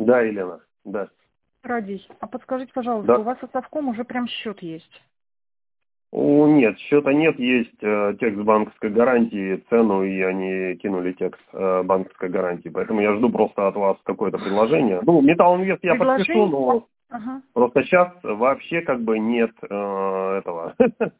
Да, Елена, да. Радий, а подскажите, пожалуйста, Да. у вас от Совком уже прям счет есть? Нет, счета нет, есть текст банковской гарантии, цену, и они кинули текст банковской гарантии. Поэтому я жду просто от вас какое-то предложение. Ну, Металл Инвест я подпишу, но Ага. просто сейчас вообще как бы нет этого.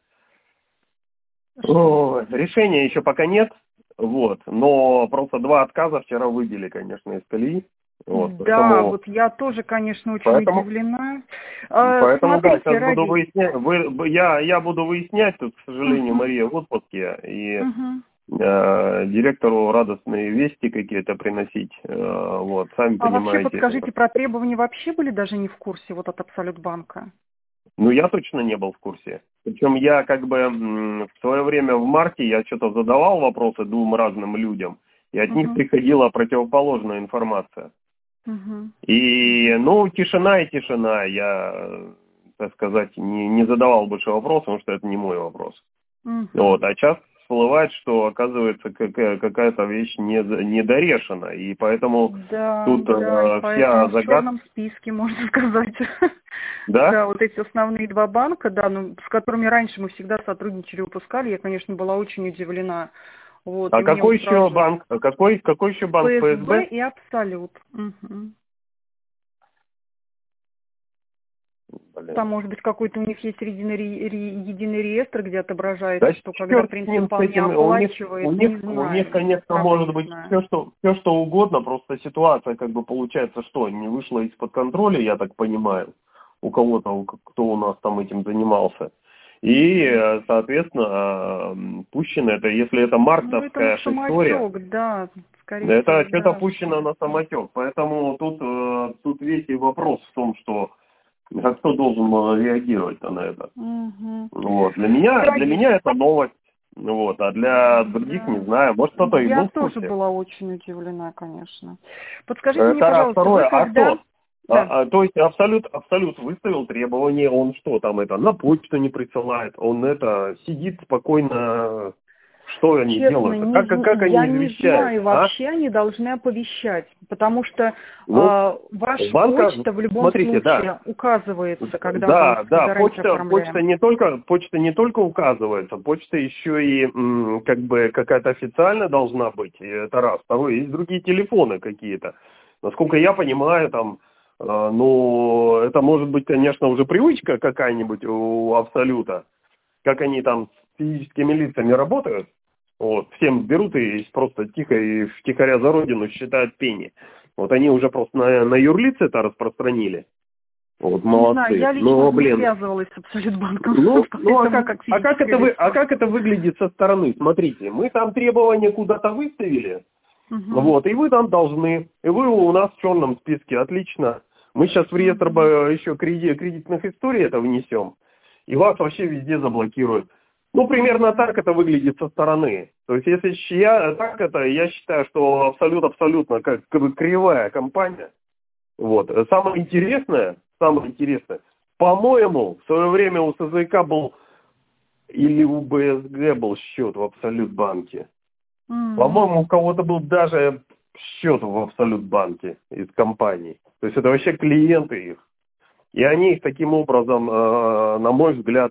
Решения еще пока нет, вот. Но просто 2 отказа вчера выбили, конечно, из колеи. Вот, Да, вот я тоже, конечно, очень удивлена. Поэтому да, Смотрите, сейчас буду Радий. выяснять. Я буду выяснять, тут, к сожалению, Мария в отпуске, и директору радостные вести какие-то приносить. Вот, сами А вообще, понимаете. подскажите, про требования вообще были даже не в курсе вот от Абсолютбанка? Ну, я точно не был в курсе. Причем я как бы в свое время в марте я что-то задавал вопросы 2 разным людям, и от них приходила противоположная информация. И, ну, тишина и тишина. Я, так сказать, не задавал больше вопросов, потому что это не мой вопрос. Вот, а сейчас всплывает, что, оказывается, какая-то вещь недорешена, и поэтому тут Да, вся поэтому в загадка... черном списке, можно сказать. Да? Да, вот эти основные 2 банка, да, ну, с которыми раньше мы всегда сотрудничали, выпускали, я, конечно, была очень удивлена. Вот, А и мне какой вот еще сразу банк? Какой еще банк? ФСБ ФСБ? и Абсолют. Блин. Там, может быть, какой-то у них есть единый реестр, где отображается, Да что когда, в черт с принципе, ним, с вполне этим. оплачивает, не У них, знаю. конечно, Правда, может не быть знаю. все, что угодно, просто ситуация, как бы, получается, что не вышла из-под контроля, я так понимаю, у кого-то, кто у нас там этим занимался. И, соответственно, пущено это, если это мартовская это история, самотек, да, скорее это всего, что-то да. пущено на самотек. Поэтому тут весь и вопрос в том, что кто должен реагировать на это. Вот. Для меня это новость. Вот, а для других не знаю. Может, кто-то и был Я в курсе. тоже была очень удивлена, конечно. Подскажите мне, Это раз. пожалуйста, Второе, вы когда... что? То есть Абсолют выставил требования, он что там это, на почту не присылает, он это сидит спокойно, что они Честно, делают, как они я не извещают, знаю, вообще они должны оповещать, потому что Ну, ваша банка, почта в любом смотрите, случае указывается, когда да, банковскую гарантию почта оформляем. не только указывается, почта еще и как бы какая-то официальная должна быть, и это раз. Второе, есть другие телефоны какие-то. Насколько я понимаю, там, ну, это может быть, конечно, уже привычка какая-нибудь у Абсолюта, как они там с физическими лицами работают. Вот, всем берут и просто тихо и втихаря за родину считают пени. Вот они уже просто на юрлиц это распространили. Вот, Не знаю, молодцы. я лично Но, не блин, связывалась с Абсолютбанком, а как это выглядит со стороны? Смотрите, мы там требования куда-то выставили, вот, и вы там должны, и вы у нас в черном списке, отлично. Мы сейчас в реестр еще кредитных историй это внесем, и вас вообще везде заблокируют. Ну, примерно так это выглядит со стороны. То есть, если я считаю, что абсолютно как кривая компания. Вот. Самое интересное, по-моему, в свое время у СЗК был, или у БСГ был счет в Абсолютбанке. По-моему, у кого-то был даже счет в Абсолютбанке из компаний. То есть, это вообще клиенты их. И они их таким образом, на мой взгляд,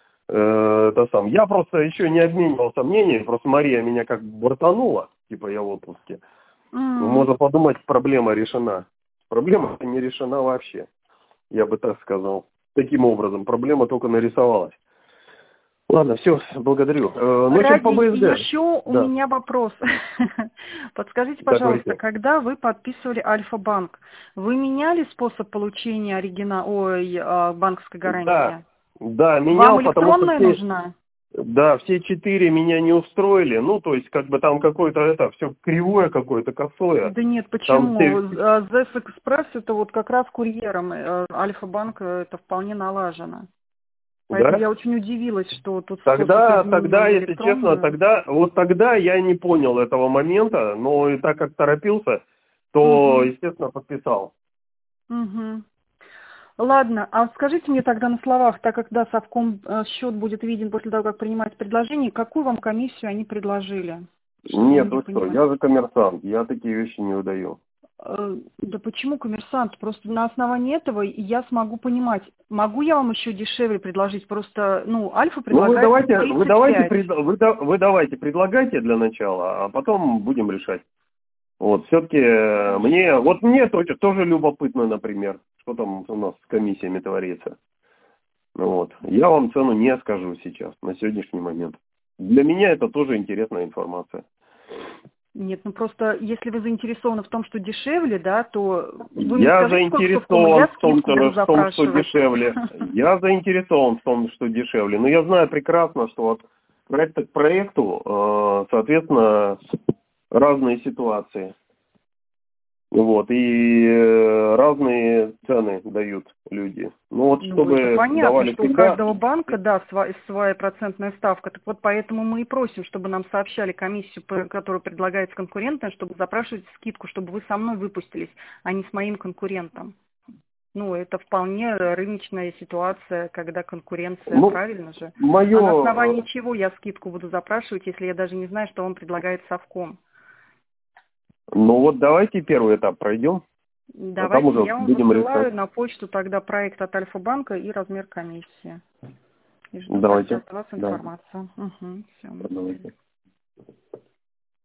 я просто еще не обменивался мнением, просто Мария меня как бы бортанула, типа я в отпуске. Можно подумать, проблема решена. Проблема не решена вообще, я бы так сказал. Таким образом, проблема только нарисовалась. Ладно, все, благодарю. Ради, еще у меня вопрос. Подскажите, пожалуйста, когда вы подписывали Альфа-банк, вы меняли способ получения банковской гарантии? Да, менял, Вам электронная нужна? Да, все 4 меня не устроили. Ну, то есть, как бы там какое-то все кривое какое-то, косое. Да нет, почему? ZES Экспресс это вот как раз курьером. Альфа-банк это вполне налажено. Поэтому я очень удивилась, что тут Тогда, если честно, тогда я не понял этого момента, но и так как торопился, то, естественно, подписал. Ладно, а скажите мне тогда на словах, так как Совком счет будет виден после того, как принимать предложение, какую вам комиссию они предложили? Нет, вы что, я же коммерсант, я такие вещи не выдаю. Да почему коммерсант? Просто на основании этого я смогу понимать, могу я вам еще дешевле предложить? Просто, Альфа предлагает вы давайте предлагайте для начала, а потом будем решать. Вот, все-таки мне тоже любопытно, например, что там у нас с комиссиями творится. Вот. Я вам цену не скажу сейчас, на сегодняшний момент. Для меня это тоже интересная информация. Нет, просто если вы заинтересованы в том, что дешевле, да, то вы мне скажите, заинтересован в том, что дешевле. Я заинтересован в том, что дешевле. Но я знаю прекрасно, что от проекта к проекту, соответственно, разные ситуации. Вот, и разные цены дают люди. Чтобы это понятно, давали что у каждого банка, да, своя процентная ставка. Так вот, поэтому мы и просим, чтобы нам сообщали комиссию, которую предлагается конкурентная, чтобы запрашивать скидку, чтобы вы со мной выпустились, а не с моим конкурентом. Это вполне рыночная ситуация, когда конкуренция, правильно же? А на основании чего я скидку буду запрашивать, если я даже не знаю, что он предлагает совком? Давайте первый этап пройдем. Давайте, а там уже я вам высылаю на почту тогда проект от Альфа-банка и размер комиссии. И жду от вас информацию. Угу, все. Давайте.